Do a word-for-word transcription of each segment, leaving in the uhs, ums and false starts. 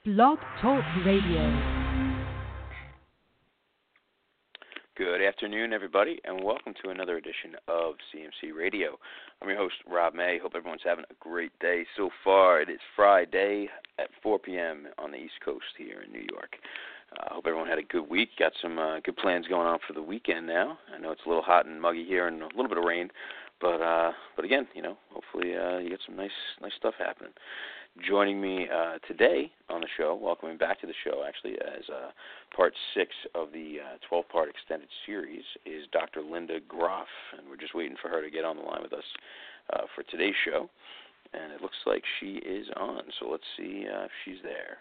Blog Talk Radio. Good afternoon, everybody, and welcome to another edition of C M C Radio. I'm your host, Rob May. Hope everyone's having a great day so far. It is Friday at four p.m. on the East Coast here in New York. I uh, hope everyone had a good week. Got some uh, good plans going on for the weekend now. I know it's a little hot and muggy here and a little bit of rain, but uh, but again, you know, hopefully uh, you get some nice nice stuff happening. Joining me uh, today on the show, welcoming back to the show actually as uh, part six of the uh, twelve-part extended series, is Doctor Linda Groff, and we're just waiting for her to get on the line with us uh, for today's show, and it looks like she is on, so let's see uh, if she's there.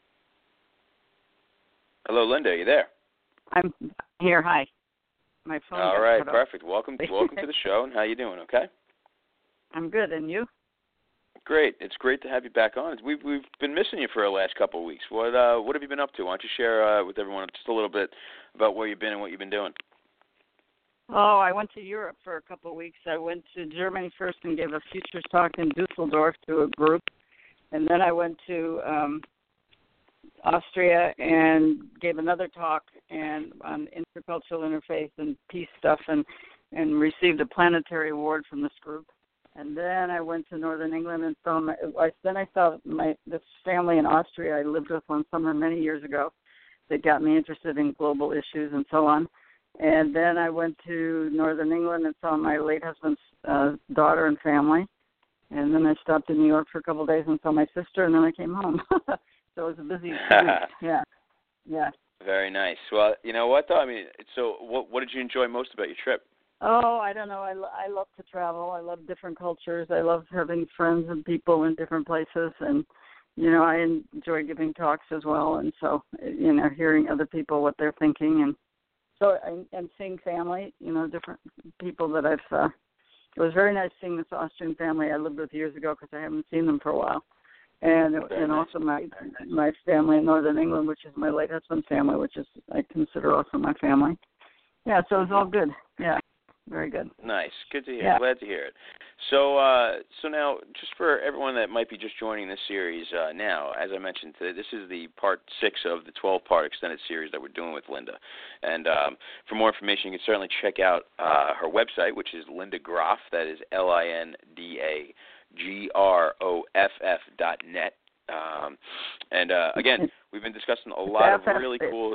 Hello, Linda, are you there? I'm here, hi. My phone All got right, cut perfect. Welcome, welcome to the show, and how you doing, okay? I'm good, and you? Great. It's great to have you back on. We've we've been missing you for the last couple of weeks. What uh what have you been up to? Why don't you share uh, with everyone just a little bit about where you've been and what you've been doing? Oh, I went to Europe for a couple of weeks. I went to Germany first and gave a futures talk in Dusseldorf to a group, and then I went to um, Austria and gave another talk and on intercultural interfaith and peace stuff, and and received a planetary award from this group. And then I went to Northern England and saw my, I, then I saw my this family in Austria I lived with one summer many years ago that got me interested in global issues and so on. And then I went to Northern England and saw my late husband's uh, daughter and family. And then I stopped in New York for a couple of days and saw my sister, and then I came home. So it was a busy week. Yeah, yeah. Very nice. Well, you know what, though? I mean, so what, what did you enjoy most about your trip? Oh, I don't know. I, I love to travel. I love different cultures. I love having friends and people in different places. And, you know, I enjoy giving talks as well. And so, you know, hearing other people, what they're thinking. And so, and seeing family, you know, different people that I've, uh, it was very nice seeing this Austrian family I lived with years ago because I haven't seen them for a while. And and also my my family in Northern England, which is my late husband's family, which is, I consider also my family. Yeah, so it was all good. Yeah. Very good. Nice. Good to hear. Yeah. Glad to hear it. So, uh, so now, just for everyone that might be just joining this series uh, now, as I mentioned, today, this is the part six of the twelve-part extended series that we're doing with Linda. And um, for more information, you can certainly check out uh, her website, which is Linda Groff. That is L I N D A G R O F F dot net. Um, and uh, again, we've been discussing a lot of really cool.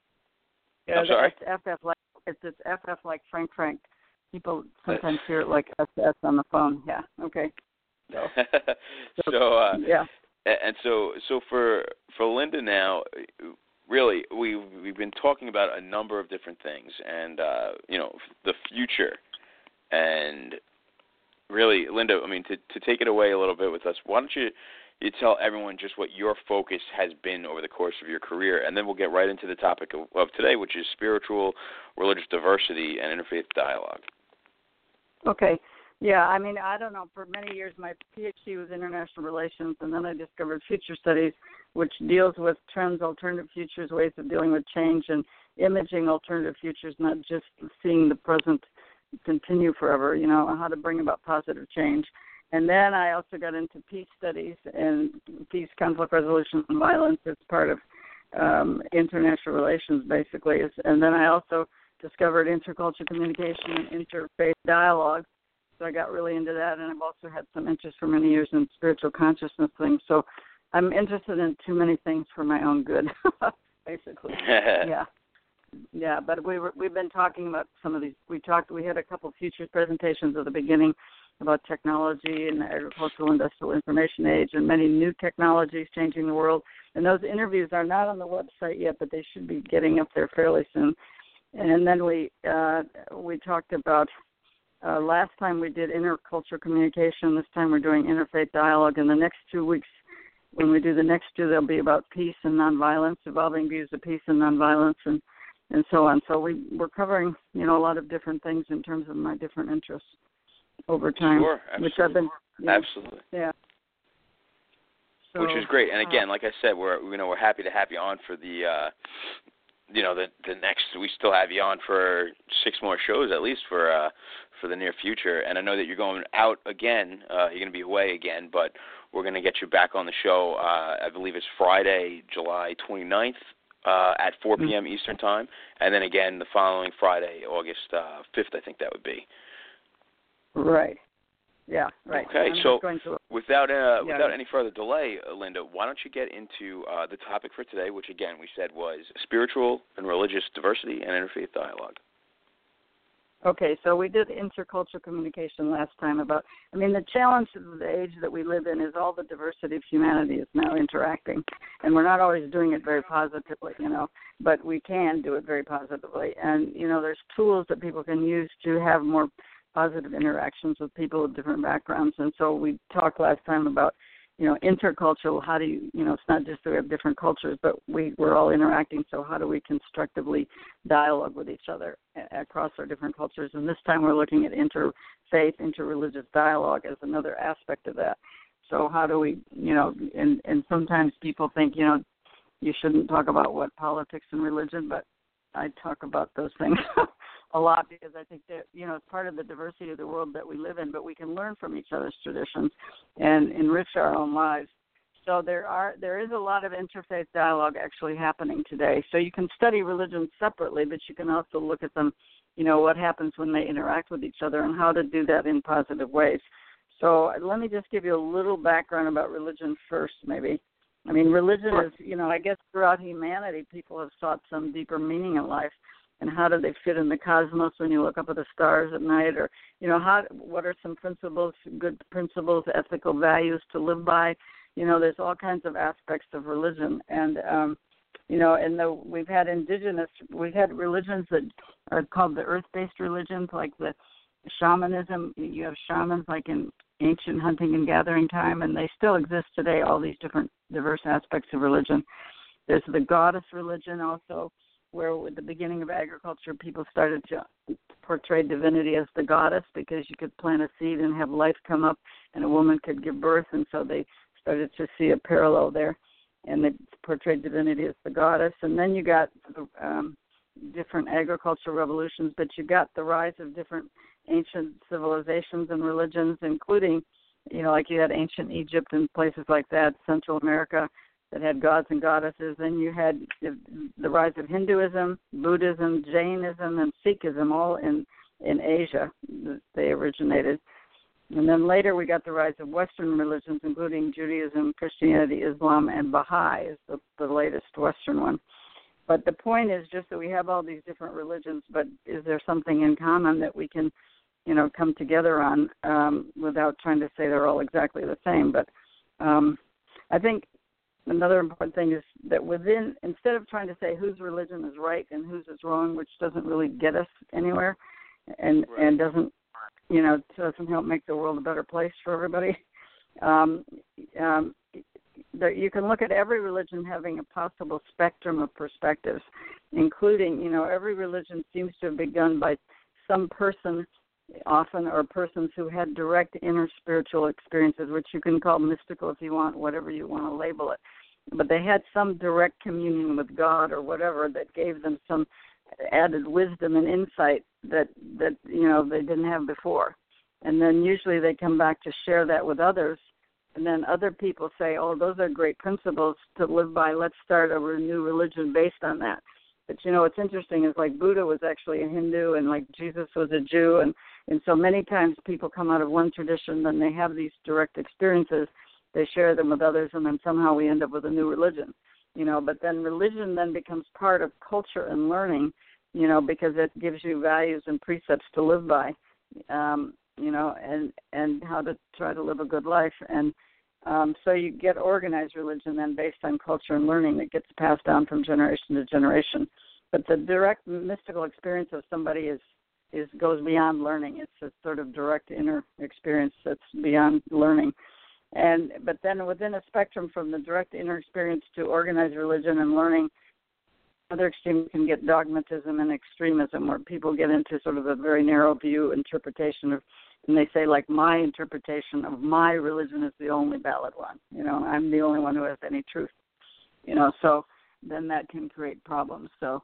Yeah, I'm sorry. It's F F like it's it's F F like Frank Frank. People sometimes hear it like S S on the phone. Yeah. Okay. So, so, so uh, yeah. And so, so for for Linda now, really, we we've, we've been talking about a number of different things, and uh, you know, the future, and really, Linda. I mean, to to take it away a little bit with us, why don't you you tell everyone just what your focus has been over the course of your career, and then we'll get right into the topic of, of today, which is spiritual, religious diversity, and interfaith dialogue. Okay. Yeah, I mean, I don't know. For many years, my PhD was international relations, and then I discovered future studies, which deals with trends, alternative futures, ways of dealing with change, and imaging alternative futures, not just seeing the present continue forever, you know, how to bring about positive change. And then I also got into peace studies and peace, conflict resolution, and violence as part of um, international relations, basically. And then I also discovered intercultural communication and interfaith dialogue. So I got really into that, and I've also had some interest for many years in spiritual consciousness things. So I'm interested in too many things for my own good, basically. Yeah. Yeah, but we were, we've been talking about some of these. We talked. We had a couple of futures presentations at the beginning about technology and the agricultural industrial information age and many new technologies changing the world. And those interviews are not on the website yet, but they should be getting up there fairly soon. And then we uh, we talked about, uh, last time we did intercultural communication. This time we're doing interfaith dialogue. And the next two weeks, when we do the next two, they'll be about peace and nonviolence, evolving views of peace and nonviolence, and, and so on. So we, we're covering, you know, a lot of different things in terms of my different interests over time. Sure, absolutely. Which I've been, you know, absolutely. Yeah. So, which is great. And again, uh, like I said, we're you know we're happy to have you on for the uh, you know, the the next, we still have you on for six more shows at least for uh, for the near future. And I know that you're going out again. Uh, you're going to be away again, but we're going to get you back on the show. Uh, I believe it's Friday, July twenty-ninth uh, at four p.m. Mm-hmm. Eastern Time, and then again the following Friday, August uh, fifth, I think that would be. Right. Yeah, right. Okay, I'm so going to, without uh, yeah. without any further delay, uh, Linda, why don't you get into uh, the topic for today, which again we said was spiritual and religious diversity and interfaith dialogue. Okay, so we did intercultural communication last time about, I mean, the challenge of the age that we live in is all the diversity of humanity is now interacting, and we're not always doing it very positively, you know, but we can do it very positively. And, you know, there's tools that people can use to have more positive interactions with people with different backgrounds. And so we talked last time about, you know, intercultural, how do you, you know, it's not just that we have different cultures, but we, we're all interacting, so how do we constructively dialogue with each other across our different cultures? And this time we're looking at interfaith, interreligious dialogue as another aspect of that. So how do we, you know, and, and sometimes people think, you know, you shouldn't talk about what politics and religion, but I talk about those things a lot because I think that, you know, it's part of the diversity of the world that we live in, but we can learn from each other's traditions and enrich our own lives. So there are there is a lot of interfaith dialogue actually happening today. So you can study religions separately, but you can also look at them, you know, what happens when they interact with each other and how to do that in positive ways. So let me just give you a little background about religion first, maybe. I mean, religion is, you know, I guess throughout humanity, people have sought some deeper meaning in life. And how do they fit in the cosmos when you look up at the stars at night? Or, you know, how what are some principles, good principles, ethical values to live by? You know, there's all kinds of aspects of religion. And, um, you know, and the, we've had indigenous, we've had religions that are called the earth-based religions, like the shamanism. You have shamans like in ancient hunting and gathering time, and they still exist today, all these different diverse aspects of religion. There's the goddess religion also, where with the beginning of agriculture, people started to portray divinity as the goddess because you could plant a seed and have life come up and a woman could give birth, and so they started to see a parallel there, and they portrayed divinity as the goddess. And then you got um, different agricultural revolutions, but you got the rise of different ancient civilizations and religions, including, you know, like you had ancient Egypt and places like that, Central America, that had gods and goddesses. Then you had the rise of Hinduism, Buddhism, Jainism, and Sikhism, all in, in Asia. They originated. And then later we got the rise of Western religions, including Judaism, Christianity, Islam, and Baha'i is the, the latest Western one. But the point is just that we have all these different religions, but is there something in common that we can, you know, come together on um, without trying to say they're all exactly the same? But um, I think another important thing is that within, instead of trying to say whose religion is right and whose is wrong, which doesn't really get us anywhere and, right. and doesn't, you know, doesn't help make the world a better place for everybody, um, um, there, you can look at every religion having a possible spectrum of perspectives, including, you know, every religion seems to have begun by some person often or persons who had direct inner spiritual experiences, which you can call mystical if you want, whatever you want to label it. But they had some direct communion with God or whatever that gave them some added wisdom and insight that, that you know, they didn't have before. And then usually they come back to share that with others. And then other people say, oh, those are great principles to live by. Let's start a new religion based on that. But, you know, what's interesting is like Buddha was actually a Hindu and like Jesus was a Jew. And, and so many times people come out of one tradition, then they have these direct experiences. They share them with others, and then somehow we end up with a new religion, you know. But then religion then becomes part of culture and learning, you know, because it gives you values and precepts to live by, um, you know, and, and how to try to live a good life. And um, so you get organized religion then based on culture and learning that gets passed down from generation to generation. But the direct mystical experience of somebody is, is goes beyond learning. It's a sort of direct inner experience that's beyond learning. And but then within a spectrum from the direct inner experience to organized religion and learning, other extremes can get dogmatism and extremism, where people get into sort of a very narrow view interpretation of, and they say, like, my interpretation of my religion is the only valid one. You know, I'm the only one who has any truth. You know, so then that can create problems. So,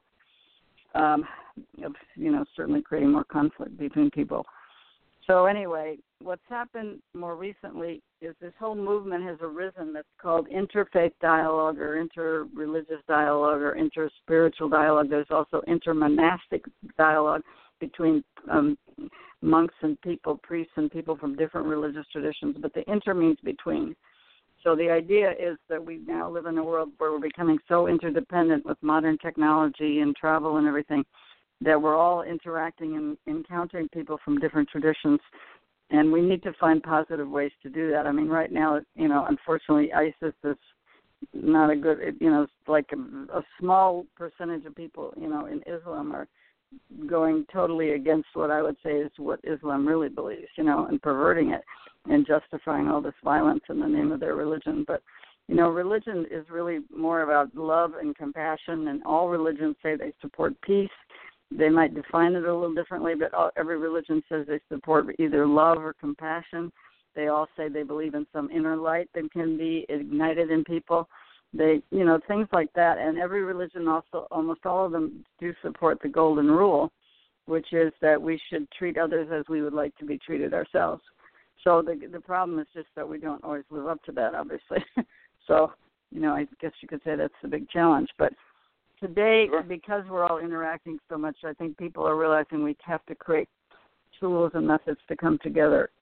um, you know, certainly creating more conflict between people. So anyway, what's happened more recently is this whole movement has arisen that's called interfaith dialogue or interreligious dialogue or interspiritual dialogue. There's also intermonastic dialogue between um, monks and people, priests and people from different religious traditions, but the inter means between. So the idea is that we now live in a world where we're becoming so interdependent with modern technology and travel and everything that we're all interacting and encountering people from different traditions, and we need to find positive ways to do that. I mean, right now, you know, unfortunately, ISIS is not a good, you know, like a, a small percentage of people, you know, in Islam are going totally against what I would say is what Islam really believes, you know, and perverting it and justifying all this violence in the name of their religion. But, you know, religion is really more about love and compassion, and all religions say they support peace. They might define it a little differently, but all, every religion says they support either love or compassion. They all say they believe in some inner light that can be ignited in people. They, you know, things like that. And every religion also, almost all of them do support the golden rule, which is that we should treat others as we would like to be treated ourselves. So the the problem is just that we don't always live up to that, obviously. So, you know, I guess you could say that's the big challenge. But today, Sure. because we're all interacting so much, I think people are realizing we have to create tools and methods to come together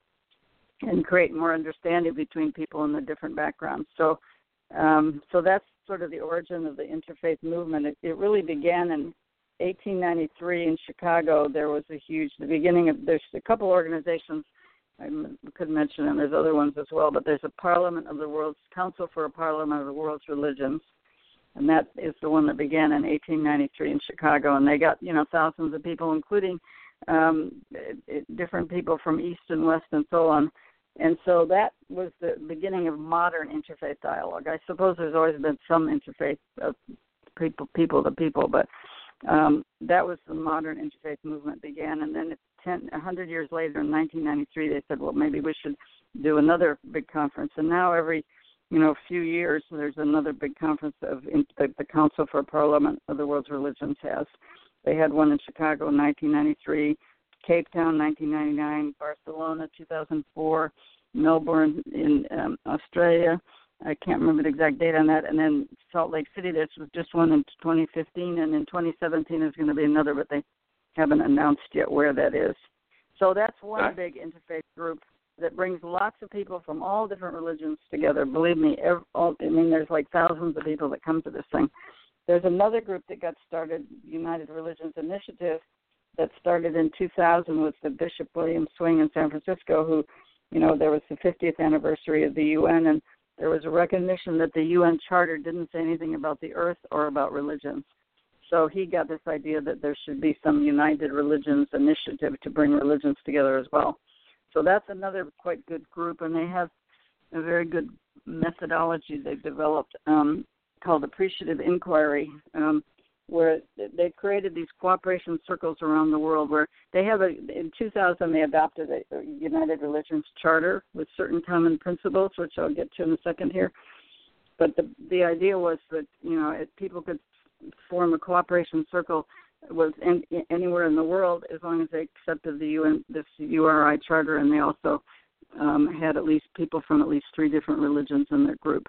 and create more understanding between people in the different backgrounds. So um, so that's sort of the origin of the interfaith movement. It, it really began in eighteen ninety-three in Chicago. There was a huge, the beginning of, there's a couple organizations, I could mention them, there's other ones as well, but there's a Parliament of the World's, Council for a Parliament of the World's Religions, and that is the one that began in eighteen ninety-three in Chicago, and they got, you know, thousands of people, including um, different people from East and West and so on. And so that was the beginning of modern interfaith dialogue. I suppose there's always been some interfaith of people, people to people, but um, that was the modern interfaith movement began. And then ten, one hundred years later, in nineteen ninety-three, they said, well, maybe we should do another big conference. And now every you know, few years, there's another big conference of in, the, the Council for Parliament of the World's Religions has. They had one in Chicago in nineteen ninety-three, Cape Town nineteen ninety-nine, Barcelona two thousand four, Melbourne in um, Australia. I can't remember the exact date on that. And then Salt Lake City, there was just one in twenty fifteen, and in twenty seventeen there's going to be another, but they haven't announced yet where that is. So that's one Right. big interfaith group that brings lots of people from all different religions together. Believe me, every, all, I mean, there's like thousands of people that come to this thing. There's another group that got started, United Religions Initiative, that started in two thousand with the Bishop William Swing in San Francisco, who, you know, there was the fiftieth anniversary of the U N, and there was a recognition that the U N Charter didn't say anything about the earth or about religions. So he got this idea that there should be some United Religions Initiative to bring religions together as well. So that's another quite good group, and they have a very good methodology they've developed um, called Appreciative Inquiry, um, where they created these cooperation circles around the world where they have a, in two thousand they adopted a United Religions Charter with certain common principles, which I'll get to in a second here. But the the idea was that, you know, if people could form a cooperation circle was in, in, anywhere in the world as long as they accepted the U N, this U R I Charter, and they also um, had at least people from at least three different religions in their group.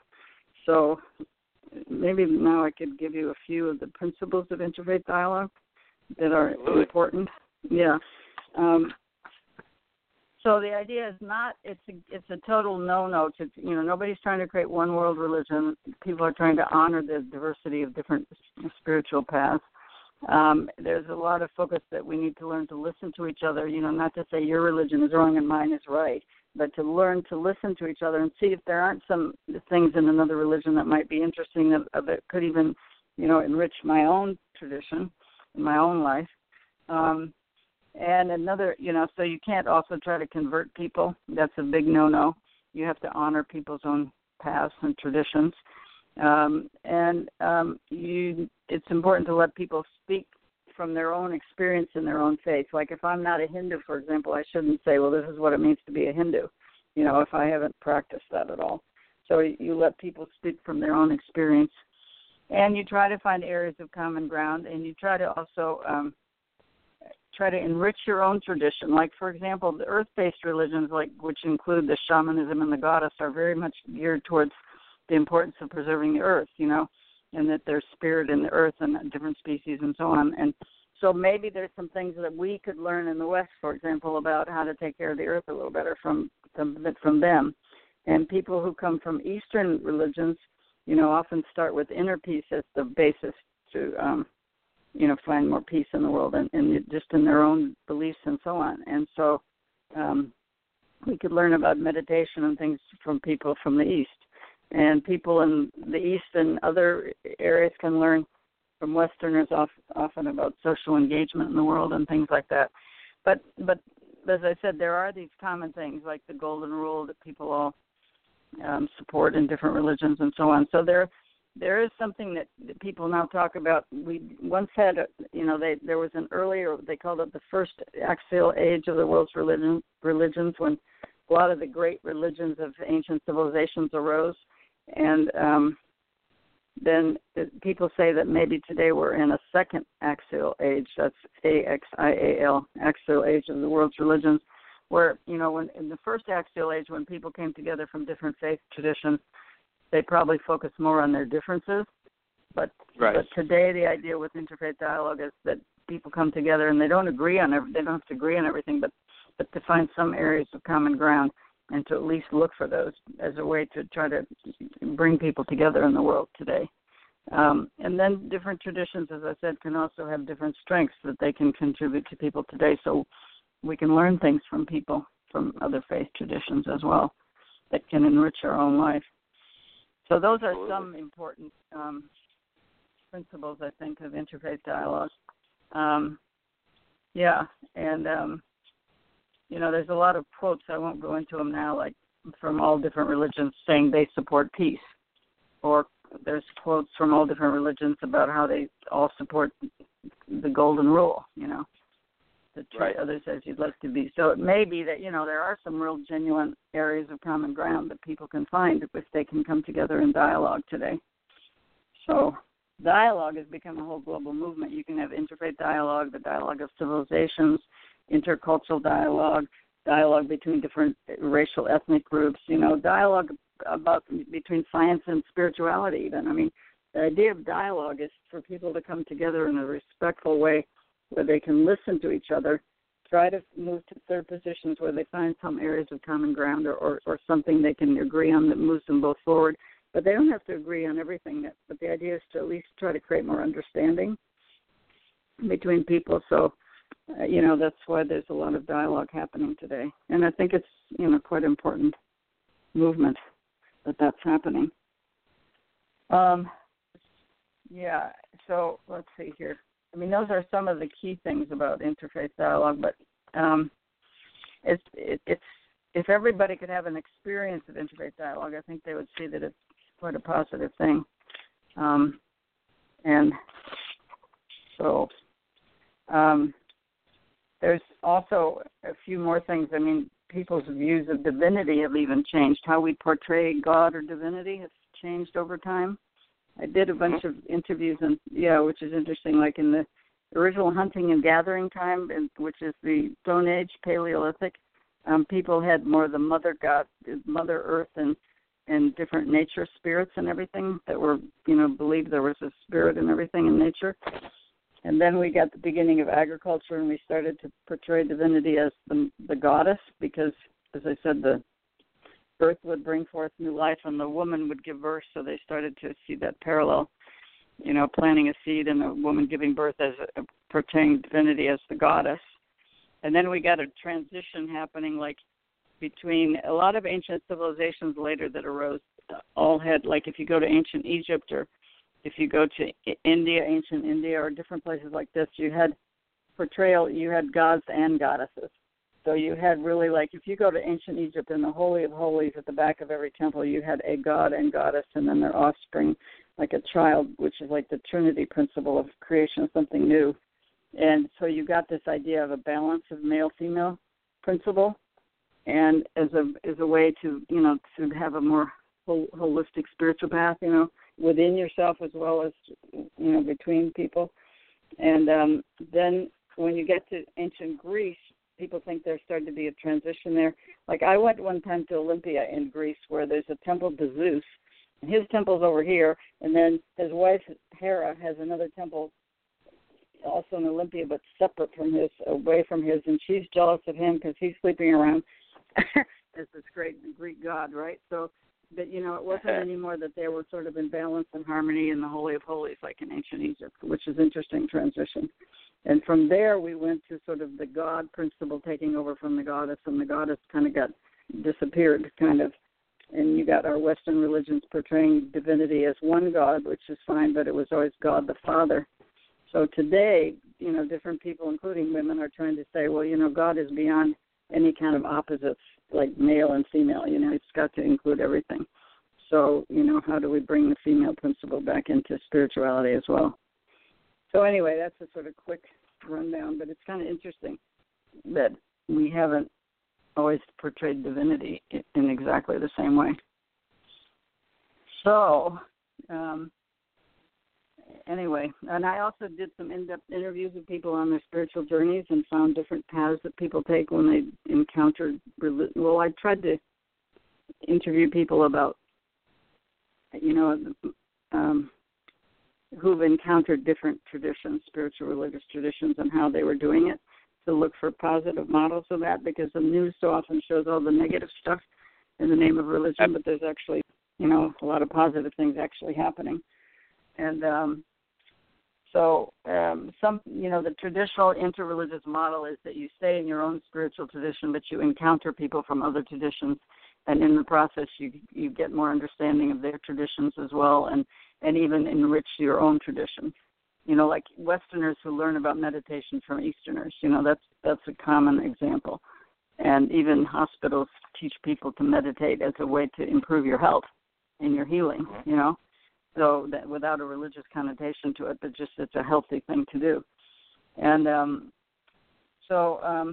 So maybe now I could give you a few of the principles of interfaith dialogue that are Absolutely. important. Yeah. Um, so the idea is not, it's a, it's a total no-no. To, you know, nobody's trying to create one world religion. People are trying to honor the diversity of different spiritual paths. Um, there's a lot of focus that we need to learn to listen to each other, you know, not to say your religion is wrong and mine is right, but to learn to listen to each other and see if there aren't some things in another religion that might be interesting, that, that could even, you know, enrich my own tradition, my own life. Um, and another, you know, so you can't also try to convert people. That's a big no-no. You have to honor people's own paths and traditions. Um, and um, you, it's important to let people speak from their own experience in their own faith. Like if I'm not a Hindu, for example, I shouldn't say, well, this is what it means to be a Hindu, you know, if I haven't practiced that at all. So you let people speak from their own experience. And you try to find areas of common ground, and you try to also um, try to enrich your own tradition. Like, for example, the earth-based religions, like which include the shamanism and the goddess, are very much geared towards the importance of preserving the earth, you know, and that there's spirit in the earth and different species and so on. And so maybe there's some things that we could learn in the West, for example, about how to take care of the earth a little better from from, from them. And people who come from Eastern religions, you know, often start with inner peace as the basis to, um, you know, find more peace in the world and, and just in their own beliefs and so on. And so um, we could learn about meditation and things from people from the East. And people in the East and other areas can learn from Westerners often about social engagement in the world and things like that. But, but as I said, there are these common things like the golden rule that people all um, support in different religions and so on. So there There is something that, that people now talk about. We once had, a, you know, they, there was an earlier, they called it the first axial age of the world's religion, religions, when a lot of the great religions of ancient civilizations arose. And um, then people say that maybe today we're in a second axial age. That's A X I A L, axial age of the world's religions, where, you know, when in the first axial age, when people came together from different faith traditions, they probably focus more on their differences. But, right. but today the idea with interfaith dialogue is that people come together and they don't agree on every, they don't have to agree on everything, but, but to find some areas of common ground and to at least look for those as a way to try to bring people together in the world today. Um, and then different traditions, as I said, can also have different strengths that they can contribute to people today. So we can learn things from people from other faith traditions as well that can enrich our own life. So those are some important um, principles, I think, of interfaith dialogue. Um, yeah, and, um, you know, there's a lot of quotes, I won't go into them now, like from all different religions saying they support peace. Or there's quotes from all different religions about how they all support the golden rule, you know, to treat right. others as you'd like to be. So it may be that, you know, there are some real genuine areas of common ground that people can find if they can come together in dialogue today. So dialogue has become a whole global movement. You can have interfaith dialogue, the dialogue of civilizations, intercultural dialogue, dialogue between different racial ethnic groups, you know, dialogue about between science and spirituality even. I mean, the idea of dialogue is for people to come together in a respectful way where they can listen to each other, try to move to third positions where they find some areas of common ground or, or, or something they can agree on that moves them both forward. But they don't have to agree on everything. That, but the idea is to at least try to create more understanding between people. So, uh, you know, that's why there's a lot of dialogue happening today. And I think it's, you know, quite important movement that that's happening. Um, yeah, so let's see here. I mean, those are some of the key things about interfaith dialogue, but um, it's, it, it's if everybody could have an experience of interfaith dialogue, I think they would see that it's quite a positive thing. Um, and so um, there's also a few more things. I mean, people's views of divinity have even changed. How we portray God or divinity has changed over time. I did a bunch of interviews, and yeah, which is interesting. Like in the original hunting and gathering time, which is the Stone Age, Paleolithic, um, people had more the mother god, Mother Earth, and and different nature spirits and everything that were, you know, believed there was a spirit and everything in nature. And then we got the beginning of agriculture, and we started to portray divinity as the the goddess, because, as I said, the earth would bring forth new life and the woman would give birth, so they started to see that parallel, you know, planting a seed and a woman giving birth as a, portraying divinity as the goddess. And then we got a transition happening, like between a lot of ancient civilizations later that arose, all had, like if you go to ancient Egypt or if you go to India, ancient India, or different places like this, you had portrayal, you had gods and goddesses. So you had really, like, if you go to ancient Egypt, in the Holy of Holies at the back of every temple, you had a god and goddess and then their offspring, like a child, which is like the Trinity principle of creation, something new. And so you got this idea of a balance of male-female principle, and as a as a way to, you know, to have a more whole, holistic spiritual path, you know, within yourself as well as, you know, between people. And um, then when you get to ancient Greece, people think there's starting to be a transition there. Like I went one time to Olympia in Greece where there's a temple to Zeus, and his temple's over here, and then his wife Hera has another temple also in Olympia, but separate from his, away from his, and she's jealous of him because he's sleeping around as this great Greek god, right? So, but you know, it wasn't anymore that they were sort of in balance and harmony in the Holy of Holies like in ancient Egypt, which is interesting transition. And from there, we went to sort of the god principle taking over from the goddess, and the goddess kind of got disappeared, kind of. And you got our Western religions portraying divinity as one God, which is fine, but it was always God the Father. So today, you know, different people, including women, are trying to say, well, you know, God is beyond any kind of opposites, like male and female. You know, it's got to include everything. So, you know, how do we bring the female principle back into spirituality as well? So anyway, that's a sort of quick rundown, but it's kind of interesting that we haven't always portrayed divinity in exactly the same way. So, um, anyway, and I also did some in-depth interviews with people on their spiritual journeys and found different paths that people take when they encountered religion. Well, I tried to interview people about, you know, um, who've encountered different traditions, spiritual religious traditions, and how they were doing it, to look for positive models of that, because the news so often shows all the negative stuff in the name of religion, but there's actually, you know, a lot of positive things actually happening. And um, so um, some, you know, the traditional interreligious model is that you stay in your own spiritual tradition, but you encounter people from other traditions, and in the process you you get more understanding of their traditions as well, and, and even enrich your own tradition. You know, like Westerners who learn about meditation from Easterners, you know, that's that's a common example. And even hospitals teach people to meditate as a way to improve your health and your healing, you know, so that without a religious connotation to it, but just it's a healthy thing to do. And um, so, um,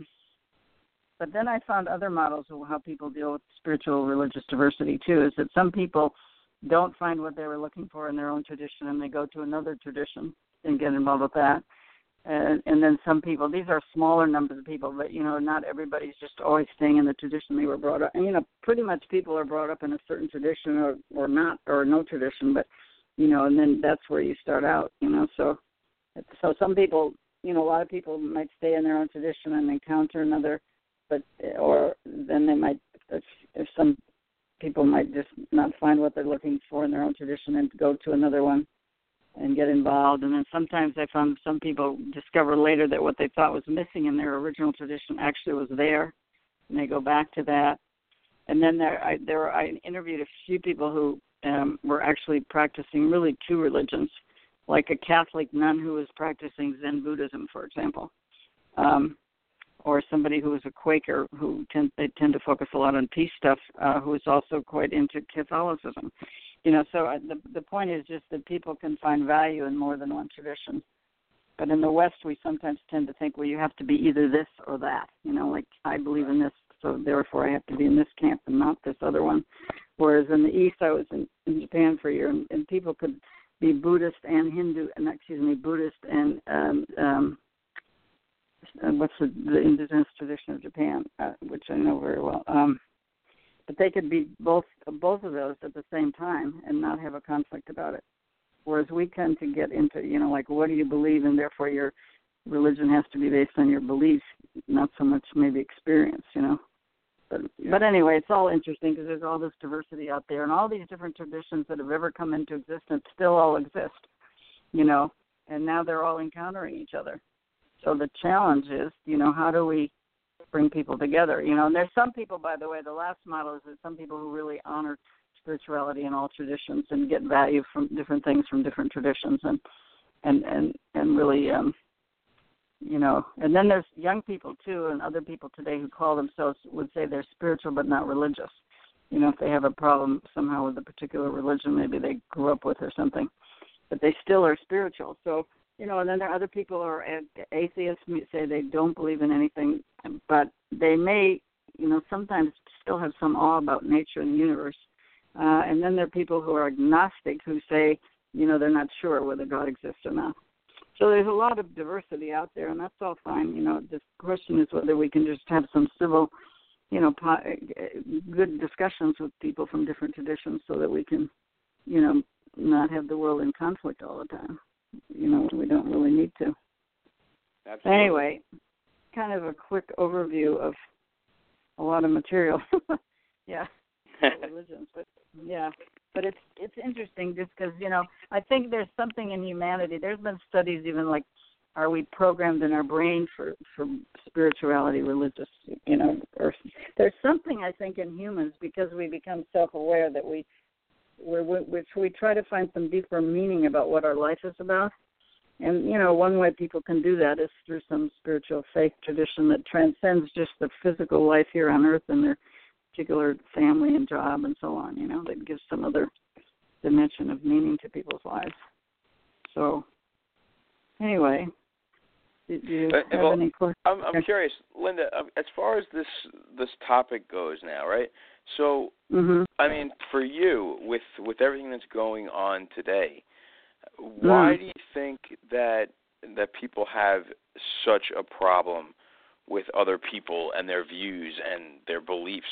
but then I found other models of how people deal with spiritual religious diversity too, is that some people don't find what they were looking for in their own tradition and they go to another tradition and get involved with that. And, and then some people, these are smaller numbers of people, but, you know, not everybody's just always staying in the tradition they were brought up. And, you know, pretty much people are brought up in a certain tradition or, or not, or no tradition, but, you know, and then that's where you start out, you know. So, so some people, you know, a lot of people might stay in their own tradition and encounter another, but, or then they might, if, if some people might just not find what they're looking for in their own tradition and go to another one and get involved. And then sometimes I found some people discover later that what they thought was missing in their original tradition actually was there, and they go back to that. And then there, I, there were, I interviewed a few people who um, were actually practicing really two religions, like a Catholic nun who was practicing Zen Buddhism, for example, um, or somebody who was a Quaker who tend, they tend to focus a lot on peace stuff, uh, who is also quite into Catholicism. You know, so the the point is just that people can find value in more than one tradition. But in the West, we sometimes tend to think, well, you have to be either this or that. You know, like I believe in this, so therefore I have to be in this camp and not this other one. Whereas in the East, I was in, in Japan for a year, and, and people could be Buddhist and Hindu, and excuse me, Buddhist and um, um, what's the, the indigenous tradition of Japan, uh, which I know very well. Um, But they could be both both of those at the same time and not have a conflict about it. Whereas we tend to get into, you know, like, what do you believe, and therefore your religion has to be based on your beliefs, not so much maybe experience, you know. But yeah. but anyway, it's all interesting because there's all this diversity out there, and all these different traditions that have ever come into existence still all exist, you know, and now they're all encountering each other. So the challenge is, you know, how do we bring people together, you know. And there's some people, by the way, the last model is that some people who really honor spirituality in all traditions and get value from different things from different traditions, and and and, and really, um, you know. And then there's young people, too, and other people today who call themselves, would say they're spiritual but not religious. You know, if they have a problem somehow with a particular religion, maybe they grew up with or something, but they still are spiritual. So, you know, and then there are other people who are atheists, say they don't believe in anything, but they may, you know, sometimes still have some awe about nature and the universe. Uh, and then there are people who are agnostic who say, you know, they're not sure whether God exists or not. So there's a lot of diversity out there, and that's all fine. You know, the question is whether we can just have some civil, you know, po- good discussions with people from different traditions so that we can, you know, not have the world in conflict all the time. You know, we don't really need to. Absolutely. Anyway, kind of a quick overview of a lot of material. yeah, religions, but yeah. But it's it's interesting just because, you know, I think there's something in humanity. There's been studies even like, are we programmed in our brain for, for spirituality, religious, you know, or there's something, I think, in humans because we become self-aware that we, we're, which we try to find some deeper meaning about what our life is about. And, you know, one way people can do that is through some spiritual faith tradition that transcends just the physical life here on earth and their particular family and job and so on, you know, that gives some other dimension of meaning to people's lives. So, anyway, do you but, have well, any questions? I'm, I'm curious, Linda, as far as this this topic goes now, right? So, mm-hmm. I mean, for you, with, with everything that's going on today, why mm. do you think that that people have such a problem with other people and their views and their beliefs?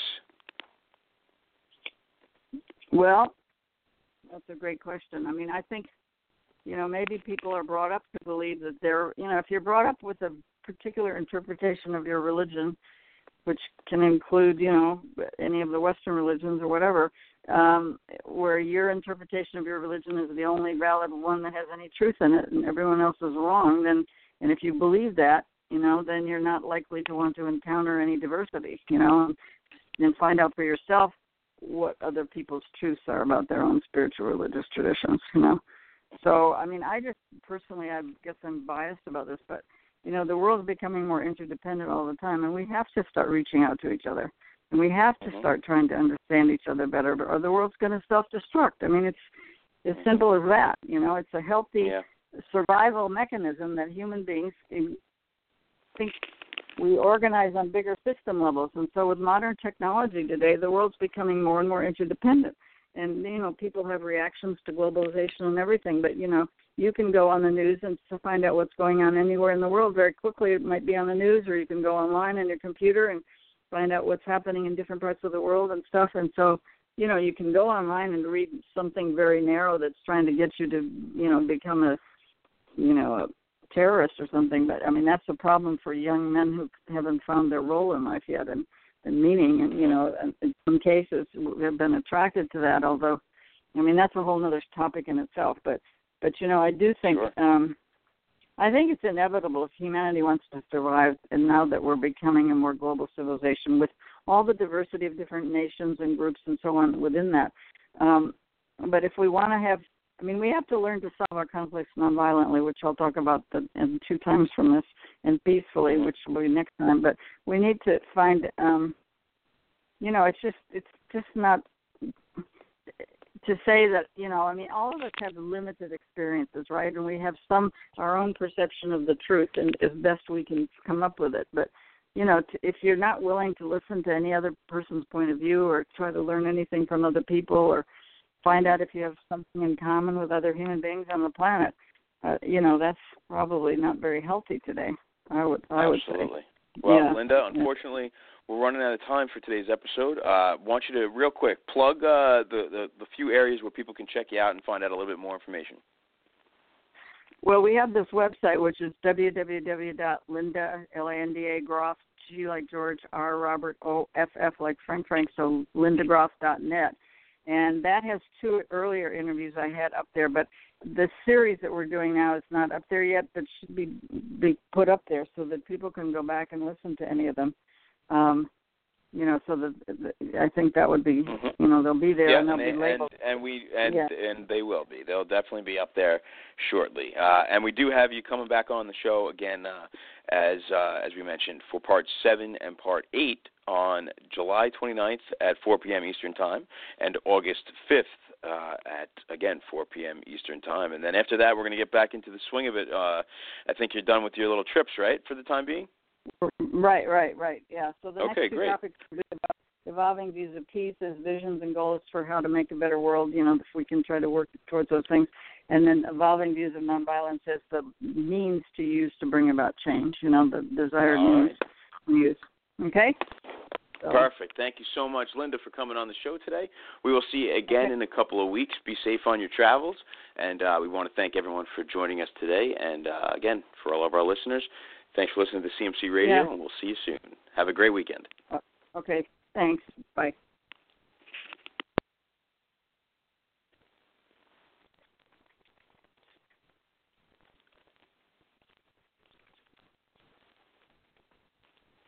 Well, that's a great question. I mean, I think, you know, maybe people are brought up to believe that they're, you know, if you're brought up with a particular interpretation of your religion, which can include, you know, any of the Western religions or whatever, um, where your interpretation of your religion is the only valid one that has any truth in it and everyone else is wrong, then, and if you believe that, you know, then you're not likely to want to encounter any diversity, you know, and, and find out for yourself what other people's truths are about their own spiritual religious traditions, you know. So, I mean, I just personally, I guess I'm biased about this, but, you know, the world's becoming more interdependent all the time, and we have to start reaching out to each other, and we have to mm-hmm. start trying to understand each other better, or the world's going to self-destruct. I mean, it's as simple as that, you know. It's a healthy yeah. survival mechanism that human beings think we organize on bigger system levels. And so with modern technology today, the world's becoming more and more interdependent. And, you know, people have reactions to globalization and everything. But, you know, you can go on the news and find out what's going on anywhere in the world very quickly. It might be on the news, or you can go online on your computer and find out what's happening in different parts of the world and stuff. And so, you know, you can go online and read something very narrow that's trying to get you to, you know, become a, you know, a terrorist or something, but I mean that's a problem for young men who haven't found their role in life yet and, and meaning, and you know, in some cases have been attracted to that. Although, I mean that's a whole other topic in itself. But but you know, I do think Sure. um, I think it's inevitable if humanity wants to survive, and now that we're becoming a more global civilization with all the diversity of different nations and groups and so on within that. Um, but if we want to have I mean, we have to learn to solve our conflicts nonviolently, which I'll talk about the, in two times from this, and peacefully, which will be next time. But we need to find, um, you know, it's just it's just not to say that, you know, I mean, all of us have limited experiences, right? And we have some our own perception of the truth, and as best we can come up with it. But you know, to, if you're not willing to listen to any other person's point of view, or try to learn anything from other people, or find out if you have something in common with other human beings on the planet, uh, you know, that's probably not very healthy today, I would I would say. Absolutely. Well, yeah. Linda, unfortunately, yeah. we're running out of time for today's episode. I uh, want you to, real quick, plug uh, the, the, the few areas where people can check you out and find out a little bit more information. Well, we have this website, which is w w w dot linda, L A N D A, Groff, G like George, R Robert, O F F like Frank Frank, so linda groff dot net. And that has two earlier interviews I had up there, but the series that we're doing now is not up there yet, but should be be put up there so that people can go back and listen to any of them. Um, you know, so that, that I think that would be, mm-hmm. you know, they'll be there yeah, and they'll and they, be labeled. And, and we and yeah. and they will be. They'll definitely be up there shortly. Uh, and we do have you coming back on the show again, uh, as uh, as we mentioned, for part seven and part eight on July twenty-ninth at four p.m. Eastern Time, and August fifth uh, at, again, four p.m. Eastern Time. And then after that, we're going to get back into the swing of it. Uh, I think you're done with your little trips, right, for the time being? Right, right, right, yeah. So the okay, next two great. topics will be about evolving views of peace as visions and goals for how to make a better world, you know, if we can try to work towards those things. And then evolving views of nonviolence as the means to use to bring about change, you know, the desired All means right. to use. Okay? So. Perfect. Thank you so much, Linda, for coming on the show today. We will see you again okay. in a couple of weeks. Be safe on your travels. And uh, we want to thank everyone for joining us today. And, uh, again, for all of our listeners, thanks for listening to C M C Radio, yeah. and we'll see you soon. Have a great weekend. Okay. Thanks. Bye.